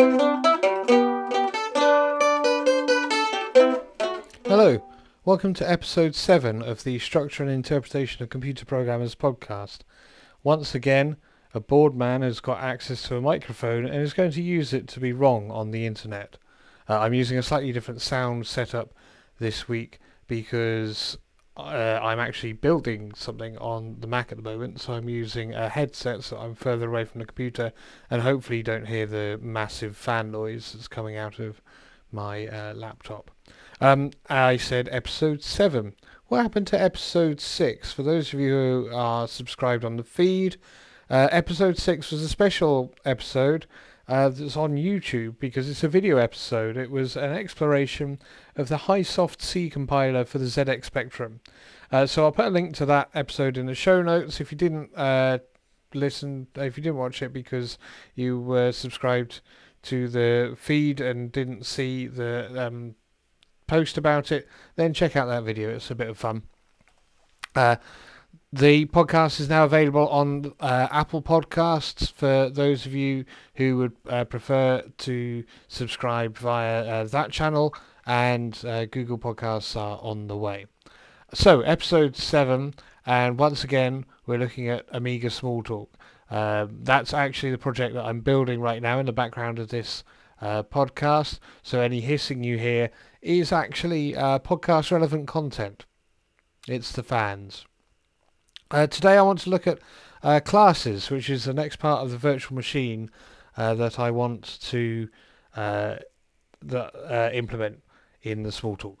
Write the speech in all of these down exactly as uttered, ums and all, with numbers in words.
Hello, welcome to episode seven of the Structure and Interpretation of Computer Programmers podcast. Once again, a bored man has got access to a microphone and is going to use it to be wrong on the internet. Uh, I'm using a slightly different sound setup this week because uh, I'm actually building something on the Mac at the moment, so I'm using a headset so I'm further away from the computer and hopefully you don't hear the massive fan noise that's coming out of my uh, laptop. Um, I said episode seven. What happened to episode six? For those of you who are subscribed on the feed, uh, episode six was a special episode uh, that's on YouTube because it's a video episode. It was an exploration of the HiSoft C compiler for the Z X Spectrum. Uh, so I'll put a link to that episode in the show notes. If you didn't uh, listen, if you didn't watch it because you were subscribed to the feed and didn't see the um, post about it, then check out that video. It's a bit of fun. Uh, the podcast is now available on uh, Apple Podcasts for those of you who would uh, prefer to subscribe via uh, that channel, and uh, Google Podcasts are on the way. So, episode seven, and once again, we're looking at Amiga Smalltalk. Uh, that's actually the project that I'm building right now in the background of this uh, podcast, so any hissing you hear is actually uh, podcast relevant content. It's the fans. Uh, today I want to look at uh, classes, which is the next part of the virtual machine uh, that I want to uh, that, uh, implement in the Smalltalk.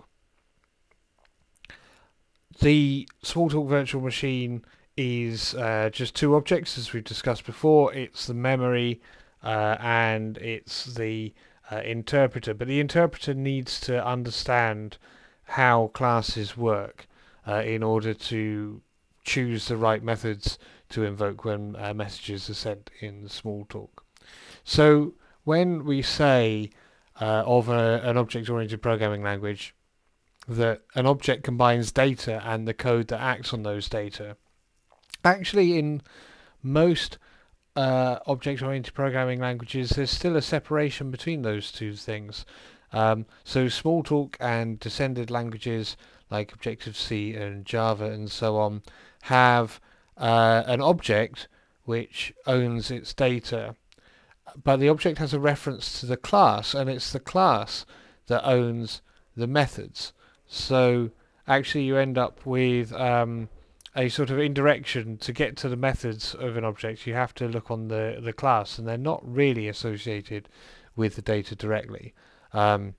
The Smalltalk virtual machine is uh, just two objects, as we've discussed before. It's the memory uh, and it's the uh, interpreter, but the interpreter needs to understand how classes work uh, in order to choose the right methods to invoke when uh, messages are sent in Smalltalk. So when we say uh, of a, an object-oriented programming language that an object combines data and the code that acts on those data, actually in most uh, object-oriented programming languages there's still a separation between those two things. Um, so Smalltalk and descended languages like Objective-C and Java and so on have uh, an object which owns its data, but the object has a reference to the class, and it's the class that owns the methods. So actually you end up with um, a sort of indirection to get to the methods of an object. You have to look on the, the class, and they're not really associated with the data directly. Um,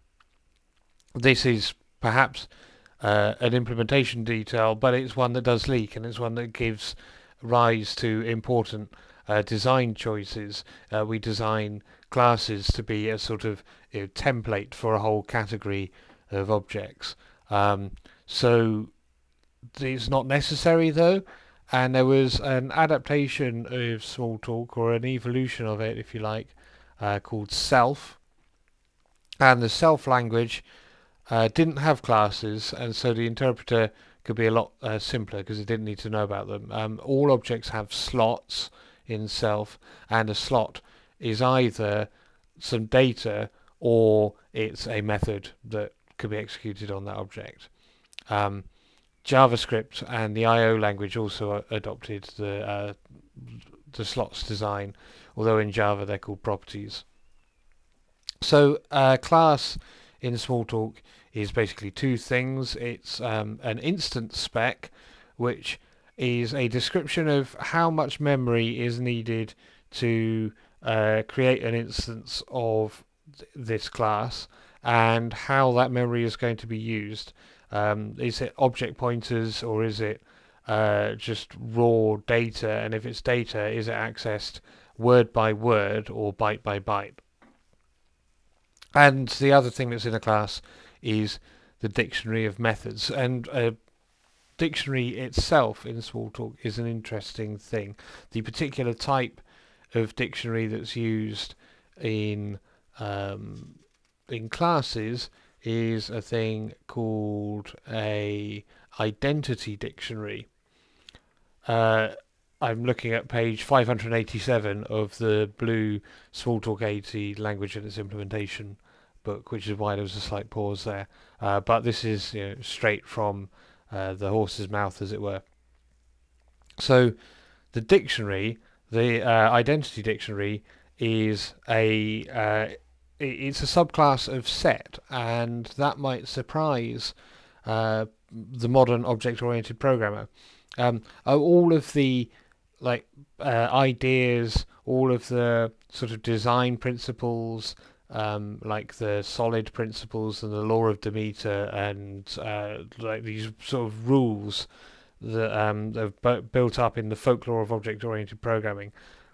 this is perhaps uh, an implementation detail, but it's one that does leak, and it's one that gives rise to important uh, design choices. Uh, we design classes to be a sort of you know, template for a whole category of objects. Um, so it's not necessary though, and there was an adaptation of Smalltalk, or an evolution of it if you like, uh, called Self, and the Self language uh, didn't have classes, and so the interpreter could be a lot uh, simpler because it didn't need to know about them. Um, all objects have slots in Self, and a slot is either some data or it's a method that could be executed on that object. Um, JavaScript and the I O language also adopted the uh, the slots design, although in Java they're called properties. So uh, class in Smalltalk is basically two things. It's um, an instance spec, which is a description of how much memory is needed to uh, create an instance of th- this class, and how that memory is going to be used. Um, is it object pointers, or is it uh, just raw data? And if it's data, is it accessed word by word or byte by byte? And the other thing that's in a class is the dictionary of methods. And a dictionary itself in Smalltalk is an interesting thing. The particular type of dictionary that's used in um, in classes is a thing called a identity dictionary. Uh, I'm looking at page five hundred eighty-seven of the blue Smalltalk eighty language and its implementation book, which is why there was a slight pause there. Uh, but this is, you know, straight from uh, the horse's mouth, as it were. So the dictionary, the uh, identity dictionary, is a uh, it's a subclass of set, and that might surprise uh, the modern object-oriented programmer. Um, all of the like uh, ideas, all of the sort of design principles, um, like the solid principles and the law of Demeter, and uh, like these sort of rules that um, have bu- built up in the folklore of object-oriented programming,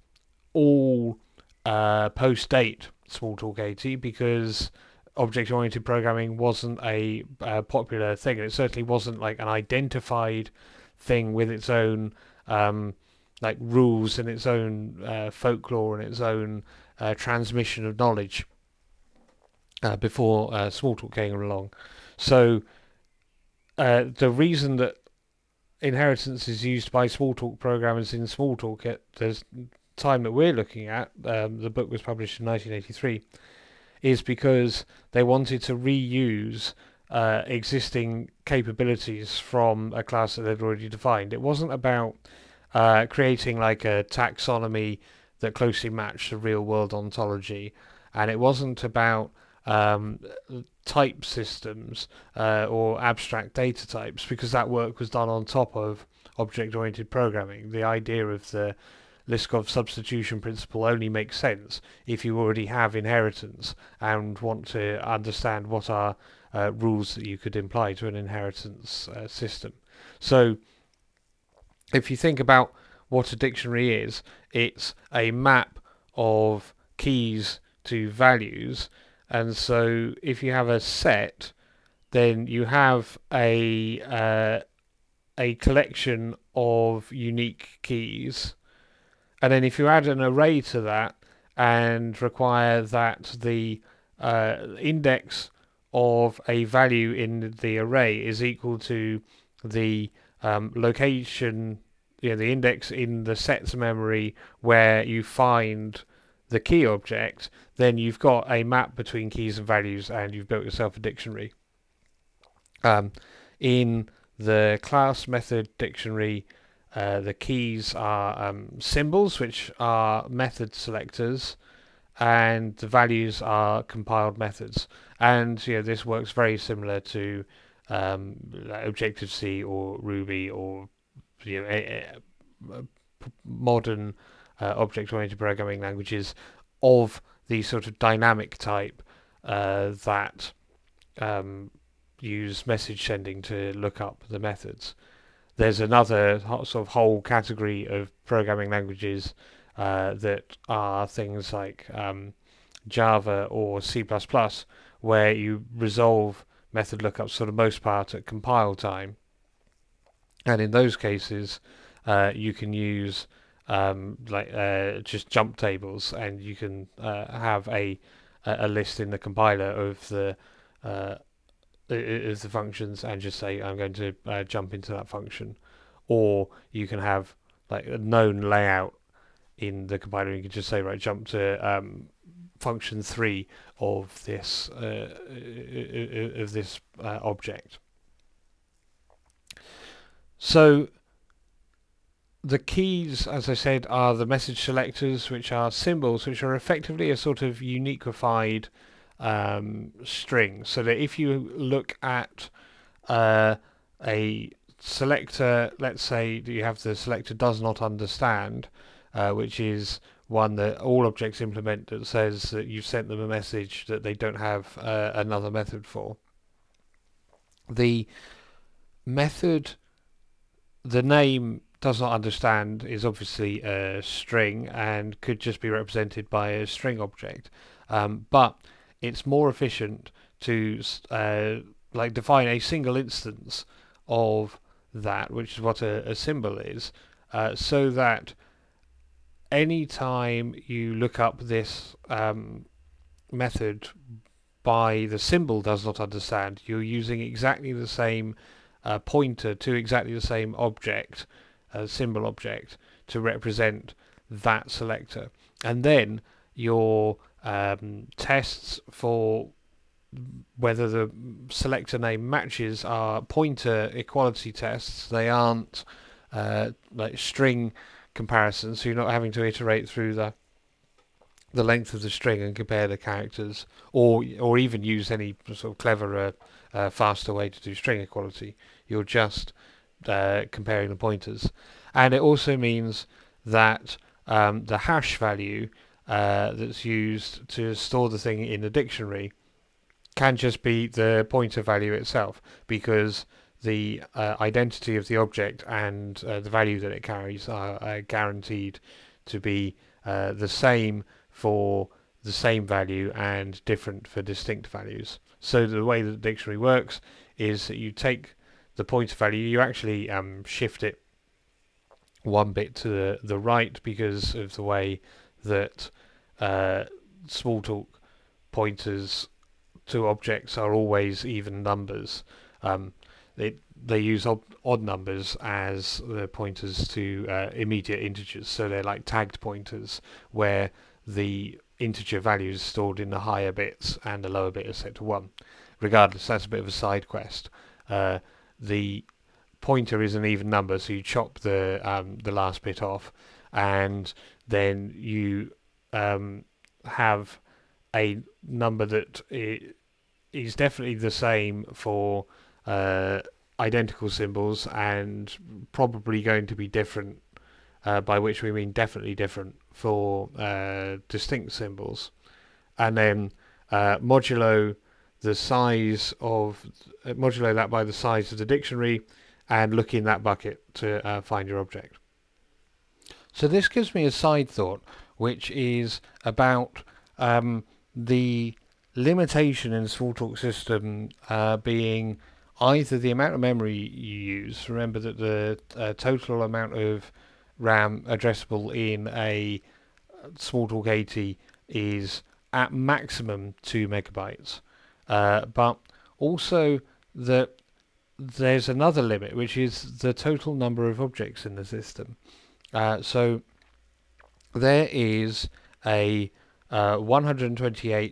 all uh, post-date Smalltalk eighty, because object-oriented programming wasn't a uh, popular thing, and it certainly wasn't like an identified thing with its own um, like rules and its own uh, folklore and its own uh, transmission of knowledge uh, before uh, Smalltalk came along. So uh, the reason that inheritance is used by Smalltalk programmers in Smalltalk at the time that we're looking at, um, the book was published in nineteen eighty-three, is because they wanted to reuse uh, existing capabilities from a class that they'd already defined. It wasn't about uh, creating like a taxonomy that closely matched the real world ontology, and it wasn't about um, type systems uh, or abstract data types, because that work was done on top of object-oriented programming. The idea of the Liskov substitution principle only makes sense if you already have inheritance and want to understand what are uh, rules that you could imply to an inheritance uh, system. So if you think about what a dictionary is, it's a map of keys to values, and so if you have a set, then you have a uh, a collection of unique keys, and then if you add an array to that and require that the uh, index of a value in the array is equal to the um, location, you know, the index in the set's memory where you find the key object, then you've got a map between keys and values, and you've built yourself a dictionary. Um, in the class method dictionary, uh, the keys are um, symbols, which are method selectors, and the values are compiled methods. And you know, this works very similar to um, Objective-C or Ruby or you know, a, a, a modern uh, object-oriented programming languages of the sort of dynamic type uh, that um, use message sending to look up the methods. There's another sort of whole category of programming languages uh, that are things like um, Java or C plus plus, where you resolve method lookups for the most part at compile time. And in those cases, uh, you can use um, like uh, just jump tables, and you can uh, have a a list in the compiler of the uh, of the functions, and just say I'm going to uh, jump into that function. Or you can have like a known layout in the compiler. You can just say, right, jump to um, function three of this uh, of this uh, object. So the keys, as I said, are the message selectors, which are symbols, which are effectively a sort of uniqueified um, string. So that if you look at uh, a selector, let's say that you have the selector does not understand, uh, which is one that all objects implement, that says that you've sent them a message that they don't have uh, another method for. The method, the name does not understand, is obviously a string and could just be represented by a string object, um, but it's more efficient to uh, like define a single instance of that, which is what a, a symbol is, uh, so that any time you look up this um, method by the symbol does not understand, you're using exactly the same uh, pointer to exactly the same object, uh, symbol object, to represent that selector. And then your um, tests for whether the selector name matches are pointer equality tests. They aren't uh, like string comparisons, so you're not having to iterate through the the length of the string and compare the characters, or or even use any sort of cleverer, uh, faster way to do string equality. You're just uh, comparing the pointers, and it also means that um, the hash value uh, that's used to store the thing in the dictionary can just be the pointer value itself, because the uh, identity of the object and uh, the value that it carries are uh, guaranteed to be uh, the same for the same value and different for distinct values. So the way that the dictionary works is that you take the pointer value, you actually um, shift it one bit to the, the right because of the way that uh, Smalltalk pointers to objects are always even numbers. Um, they they use odd, odd numbers as the pointers to uh, immediate integers, so they're like tagged pointers where the integer value is stored in the higher bits and the lower bit is set to one. Regardless, that's a bit of a side quest. Uh, the pointer is an even number, so you chop the um, the last bit off, and then you um, have a number that is definitely the same for uh, identical symbols and probably going to be different, uh, by which we mean definitely different for uh, distinct symbols. And then uh, modulo the size of uh, modulo that by the size of the dictionary and look in that bucket to uh, find your object. So this gives me a side thought, which is about um, the limitation in the Smalltalk system uh, being either the amount of memory you use. Remember that the uh, total amount of RAM addressable in a Smalltalk eighty is at maximum two megabytes, uh, but also that there's another limit, which is the total number of objects in the system. Uh, so there is a uh, one hundred twenty-eight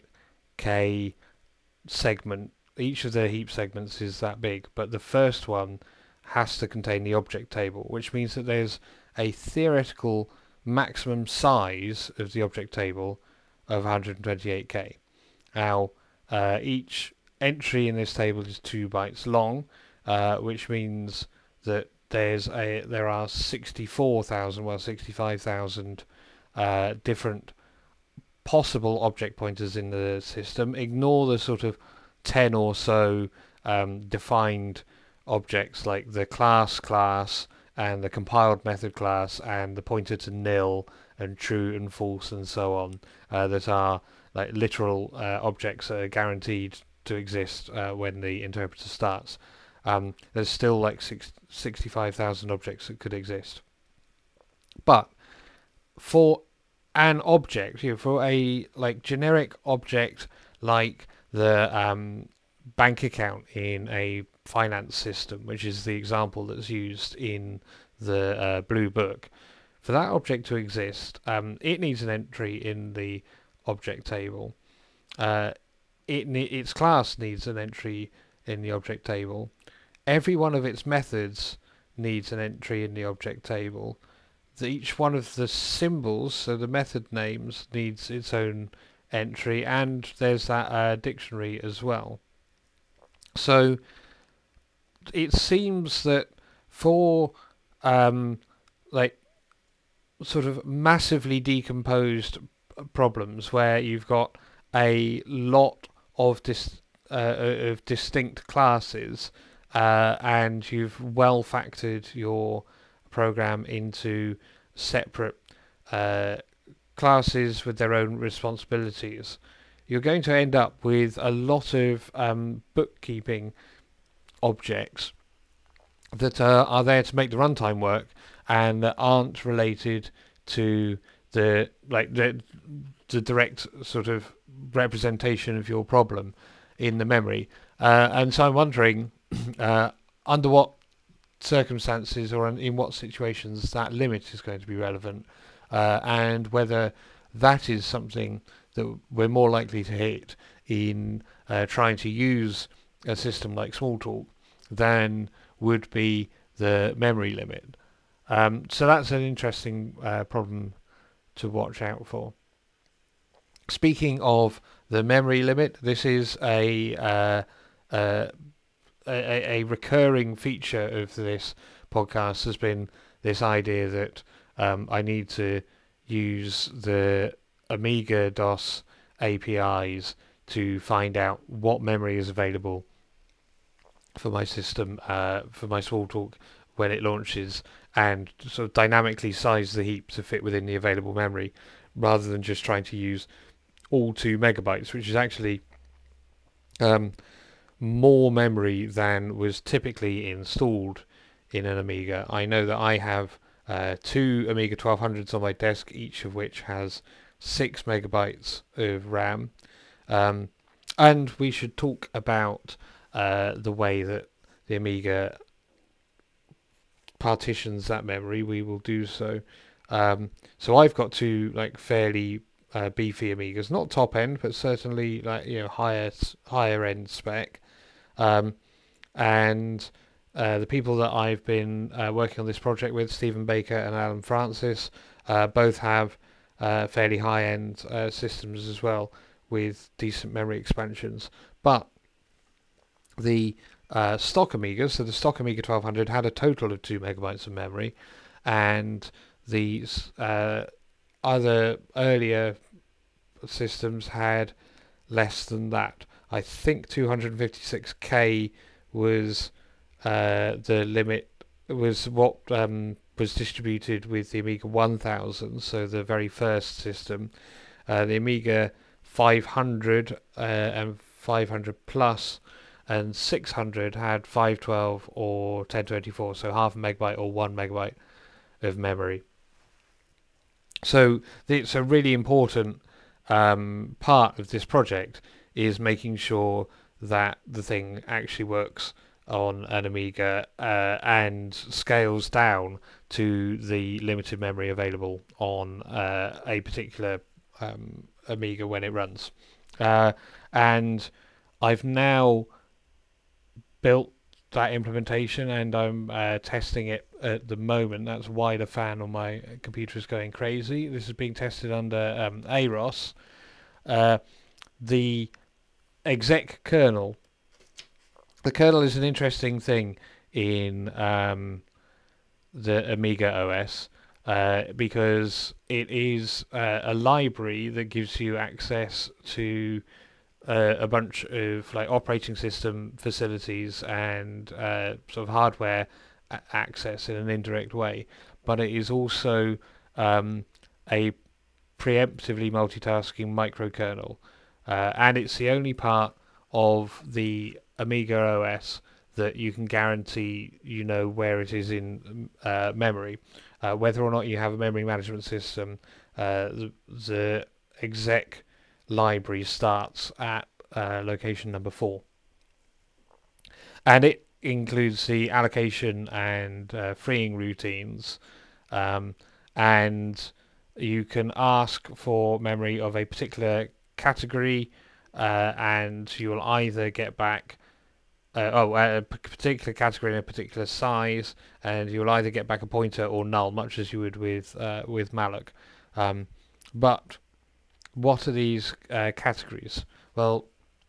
K segment. Each of the heap segments is that big, but the first one has to contain the object table, which means that there's a theoretical maximum size of the object table of one hundred twenty-eight K. Now, uh, each entry in this table is two bytes long, uh, which means that there's a there are sixty-four thousand, well, sixty-five thousand uh, different possible object pointers in the system. Ignore the sort of ten or so um, defined objects like the class class and the compiled method class and the pointer to nil and true and false and so on, uh, that are like literal uh, objects that are guaranteed to exist uh, when the interpreter starts. Um, there's still like six, sixty-five thousand objects that could exist. But for an object, you know, for a like generic object like the um, bank account in a finance system, which is the example that's used in the uh, blue book, for that object to exist, um, it needs an entry in the object table. Uh, it ne its class needs an entry in the object table. Every one of its methods needs an entry in the object table. The, each one of the symbols, so the method names, needs its own entry, and there's that uh, dictionary as well. So it seems that for um, like sort of massively decomposed problems where you've got a lot of dis uh, of distinct classes, uh, and you've well factored your program into separate uh, classes with their own responsibilities, you're going to end up with a lot of um, bookkeeping objects that uh, are there to make the runtime work and that aren't related to the like the, the direct sort of representation of your problem in the memory. Uh, and so I'm wondering uh, under what circumstances or in what situations that limit is going to be relevant, uh, and whether that is something that we're more likely to hit in uh, trying to use a system like Smalltalk than would be the memory limit. Um, so that's an interesting uh, problem to watch out for. Speaking of the memory limit, this is a uh, uh, a, a recurring feature of this podcast has been this idea that um, I need to use the Amiga DOS A P Is to find out what memory is available for my system, uh, for my Smalltalk when it launches, and sort of dynamically size the heap to fit within the available memory, rather than just trying to use all two megabytes, which is actually um, more memory than was typically installed in an Amiga. I know that I have uh, two Amiga twelve hundreds on my desk, each of which has six megabytes of RAM. Um, and we should talk about uh, the way that the Amiga partitions that memory. We will do so. Um, so I've got two like fairly uh, beefy Amigas, not top end, but certainly like you know higher higher end spec. Um, and uh, the people that I've been uh, working on this project with, Stephen Baker and Alan Francis, uh, both have uh, fairly high-end uh, systems as well, with decent memory expansions. But the uh, stock Amiga, so the stock Amiga twelve hundred had a total of two megabytes of memory, and these uh, other earlier systems had less than that. I think two hundred fifty-six K was uh, the limit, was what um, was distributed with the Amiga one thousand, so the very first system. Uh, the Amiga five hundred uh, and five hundred plus and six hundred had five twelve or ten twenty-four, so half a megabyte or one megabyte of memory. So it's a really important um, part of this project is making sure that the thing actually works on an Amiga uh, and scales down to the limited memory available on uh, a particular um, Amiga when it runs. Uh, and I've now built that implementation and I'm uh, testing it at the moment. That's why the fan on my computer is going crazy. This is being tested under um, A R O S. Uh, the exec kernel. The kernel is an interesting thing in um, the Amiga O S uh, because it is uh, a library that gives you access to uh, a bunch of like operating system facilities and uh, sort of hardware a- access in an indirect way, but it is also um, a preemptively multitasking microkernel, uh, and it's the only part of the Amiga O S that you can guarantee you know where it is in uh, memory. Uh, whether or not you have a memory management system, uh, the, the exec library starts at uh, location number four. And it includes the allocation and uh, freeing routines, um, and you can ask for memory of a particular category, uh, and you'll either get back uh, oh a particular category in a particular size, and you'll either get back a pointer or null, much as you would with uh, with malloc. Um, but what are these uh, categories? Well,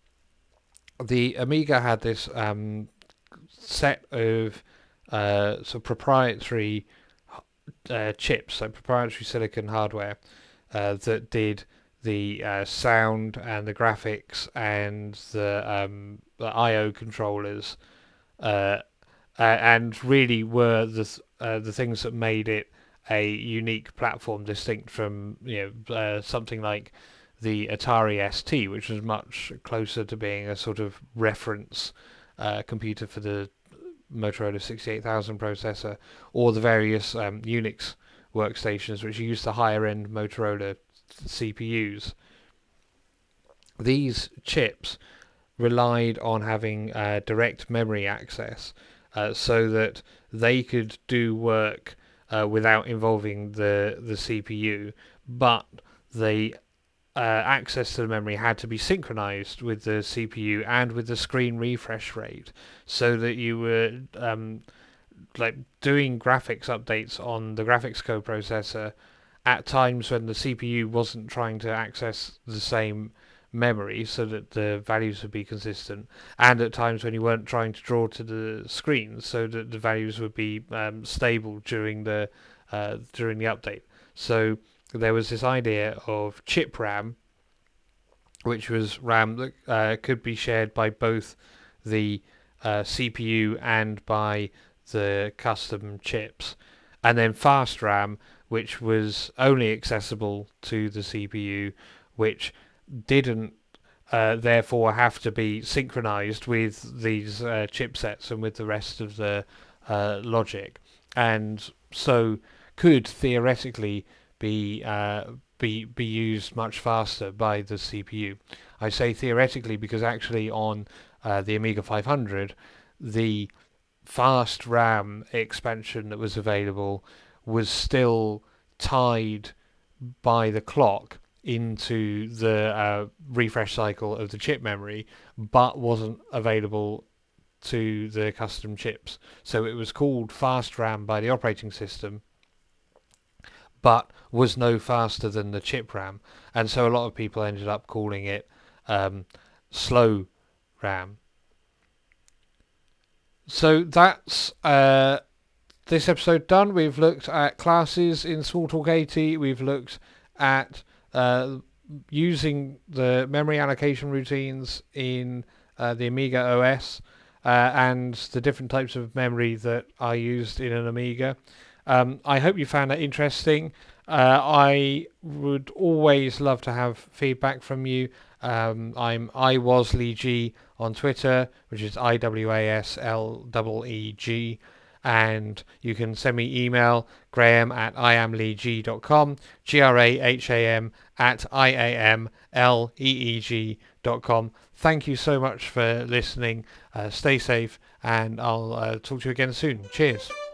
the Amiga had this um, set of uh, sort of proprietary uh, chips, like proprietary silicon hardware, uh, that did the uh, sound and the graphics and the, um, the I O controllers, uh, uh, and really were the th- uh, the things that made it a unique platform, distinct from you know uh, something like the Atari S T, which was much closer to being a sort of reference uh, computer for the Motorola sixty-eight thousand processor, or the various um, Unix workstations which used the higher end Motorola C P Us. These chips relied on having uh, direct memory access, uh, so that they could do work uh, without involving the the C P U, but the uh, access to the memory had to be synchronized with the C P U and with the screen refresh rate, so that you were um, like doing graphics updates on the graphics coprocessor at times when the C P U wasn't trying to access the same memory, so that the values would be consistent, and at times when you weren't trying to draw to the screen, so that the values would be um, stable during the uh, during the update. So there was this idea of chip RAM, which was RAM that uh, could be shared by both the uh, C P U and by the custom chips, and then fast RAM, which was only accessible to the C P U, which didn't uh, therefore have to be synchronized with these uh, chipsets and with the rest of the uh, logic, and so could theoretically be uh, be be used much faster by the C P U. I say theoretically because actually on uh, the Amiga five hundred, the fast RAM expansion that was available was still tied by the clock into the uh, refresh cycle of the chip memory, but wasn't available to the custom chips. So it was called fast RAM by the operating system, but was no faster than the chip RAM, and so a lot of people ended up calling it um, slow RAM. So that's uh, this episode done. We've looked at classes in Smalltalk eighty. We've looked at uh, using the memory allocation routines in uh, the Amiga O S uh, and the different types of memory that are used in an Amiga. Um, I hope you found that interesting. Uh, I would always love to have feedback from you. Um, I'm iwasleeg on Twitter, which is I W A S L E E G, and you can send me email, graham at iamleeg dot com, G R A H A M at I A M L E E G dot com. Thank you so much for listening. Uh, stay safe, and I'll uh, talk to you again soon. Cheers.